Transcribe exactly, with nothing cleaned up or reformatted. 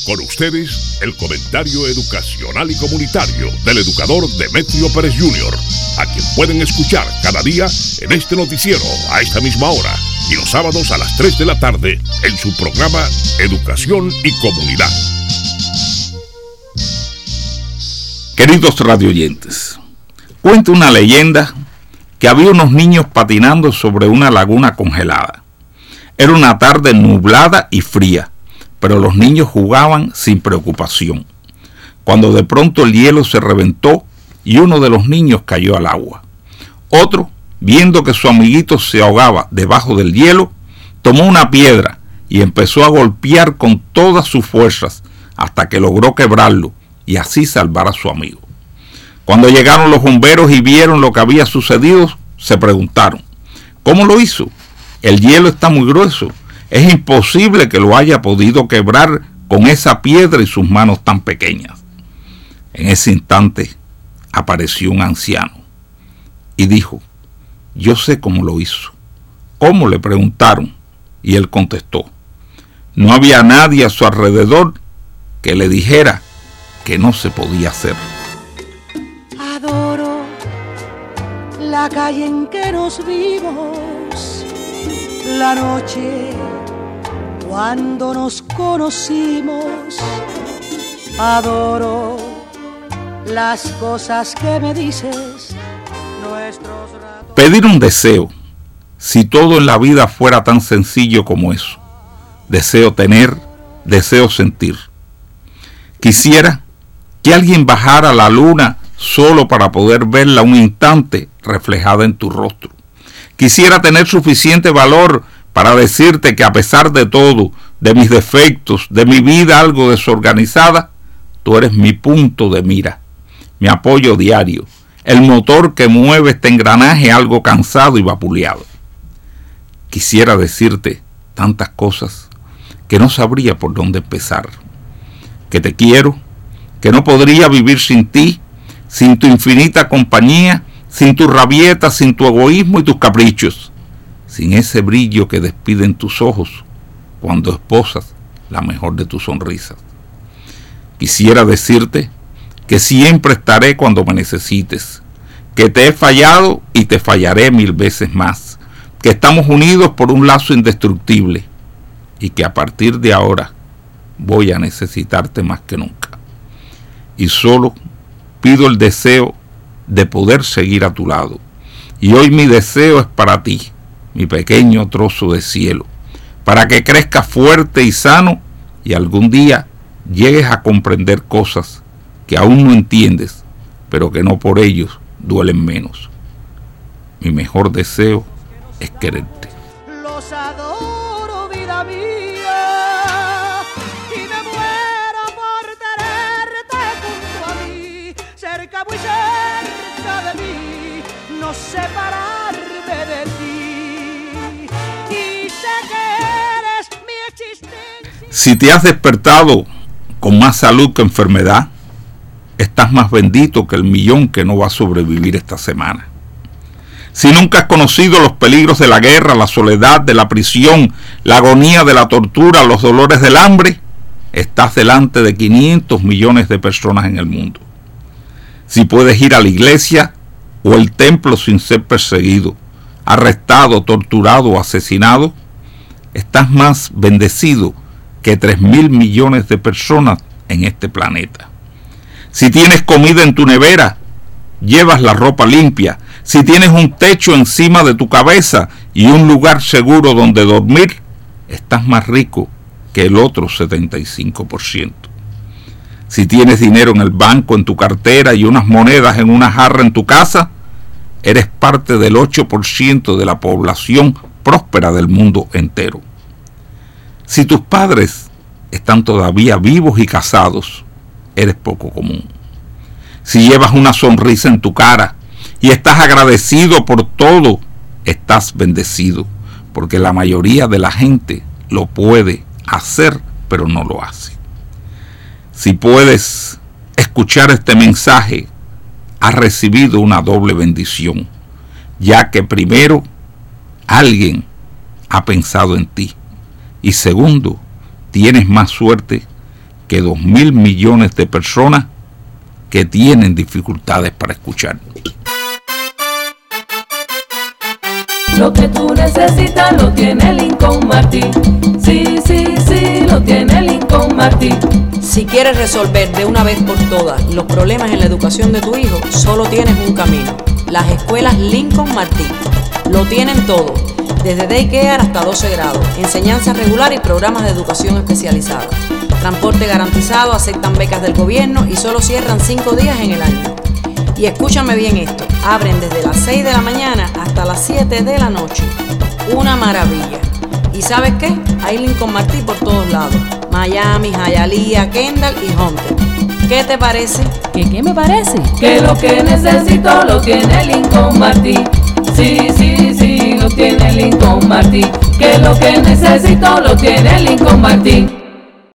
Con ustedes, el comentario educacional y comunitario del educador Demetrio Pérez junior, a quien pueden escuchar cada día en este noticiero a esta misma hora y los sábados a las tres de la tarde en su programa Educación y Comunidad. Queridos radioyentes, cuenta una leyenda que había unos niños patinando sobre una laguna congelada. Era una tarde nublada y fría, pero los niños jugaban sin preocupación, cuando de pronto el hielo se reventó y uno de los niños cayó al agua. Otro, viendo que su amiguito se ahogaba debajo del hielo, tomó una piedra y empezó a golpear con todas sus fuerzas hasta que logró quebrarlo y así salvar a su amigo. Cuando llegaron los bomberos y vieron lo que había sucedido, se preguntaron, ¿cómo lo hizo? El hielo está muy grueso. Es imposible que lo haya podido quebrar con esa piedra y sus manos tan pequeñas. En ese instante apareció un anciano y dijo, yo sé cómo lo hizo. ¿Cómo?, le preguntaron, y él contestó, no había nadie a su alrededor que le dijera que no se podía hacer. Adoro la calle en que nos vimos, la noche cuando nos conocimos. Adoro las cosas que me dices, nuestros ratos. Pedir un deseo, si todo en la vida fuera tan sencillo como eso. Deseo tener, deseo sentir. Quisiera que alguien bajara a la luna solo para poder verla un instante reflejada en tu rostro. Quisiera tener suficiente valor para decirte que a pesar de todo, de mis defectos, de mi vida algo desorganizada, tú eres mi punto de mira, mi apoyo diario, el motor que mueve este engranaje algo cansado y vapuleado. Quisiera decirte tantas cosas que no sabría por dónde empezar. Que te quiero, que no podría vivir sin ti, sin tu infinita compañía, sin tu rabieta, sin tu egoísmo y tus caprichos, sin ese brillo que despiden tus ojos cuando esposas la mejor de tus sonrisas. Quisiera decirte que siempre estaré cuando me necesites, que te he fallado y te fallaré mil veces más, que estamos unidos por un lazo indestructible y que a partir de ahora voy a necesitarte más que nunca. Y solo pido el deseo de poder seguir a tu lado. Y hoy mi deseo es para ti, mi pequeño trozo de cielo, para que crezcas fuerte y sano y algún día llegues a comprender cosas que aún no entiendes, pero que no por ellos duelen menos. Mi mejor deseo es quererte. Los adoro, vida mía, y me muero por tenerte junto a mí, cerca, muy cerca de mí, no separarme de ti, y sé que eres mi existencia. Si te has despertado con más salud que enfermedad, estás más bendito que el millón que no va a sobrevivir esta semana. Si nunca has conocido los peligros de la guerra, la soledad de la prisión, la agonía de la tortura, los dolores del hambre, estás delante de quinientos millones de personas en el mundo. Si puedes ir a la iglesia o el templo sin ser perseguido, arrestado, torturado o asesinado, estás más bendecido que tres mil millones de personas en este planeta. Si tienes comida en tu nevera, llevas la ropa limpia, si tienes un techo encima de tu cabeza y un lugar seguro donde dormir, estás más rico que el otro setenta y cinco por ciento. Si tienes dinero en el banco, en tu cartera y unas monedas en una jarra en tu casa, eres parte del ocho por ciento de la población próspera del mundo entero. Si tus padres están todavía vivos y casados, eres poco común. Si llevas una sonrisa en tu cara y estás agradecido por todo, estás bendecido, porque la mayoría de la gente lo puede hacer, pero no lo hace. Si puedes escuchar este mensaje, has recibido una doble bendición, ya que primero, alguien ha pensado en ti, y segundo, tienes más suerte que dos mil millones de personas que tienen dificultades para escuchar. Lo que tú necesitas lo tiene Lincoln Martin. Sí, sí, sí, lo tiene Lincoln Martin. Si quieres resolver de una vez por todas los problemas en la educación de tu hijo, solo tienes un camino: las escuelas Lincoln Martin. Lo tienen todo, desde daycare hasta doce grados, enseñanza regular y programas de educación especializada. Transporte garantizado, aceptan becas del gobierno y solo cierran cinco días en el año. Y escúchame bien esto, abren desde las seis de la mañana hasta las siete de la noche. Una maravilla. ¿Y sabes qué? Hay Lincoln Martin por todos lados: Miami, Hialeah, Kendall y Hunter. ¿Qué te parece? ¿Qué, qué me parece? Que lo que necesito lo tiene Lincoln Martin. Sí, sí, sí, lo tiene Lincoln Martin. Que lo que necesito lo tiene Lincoln Martin.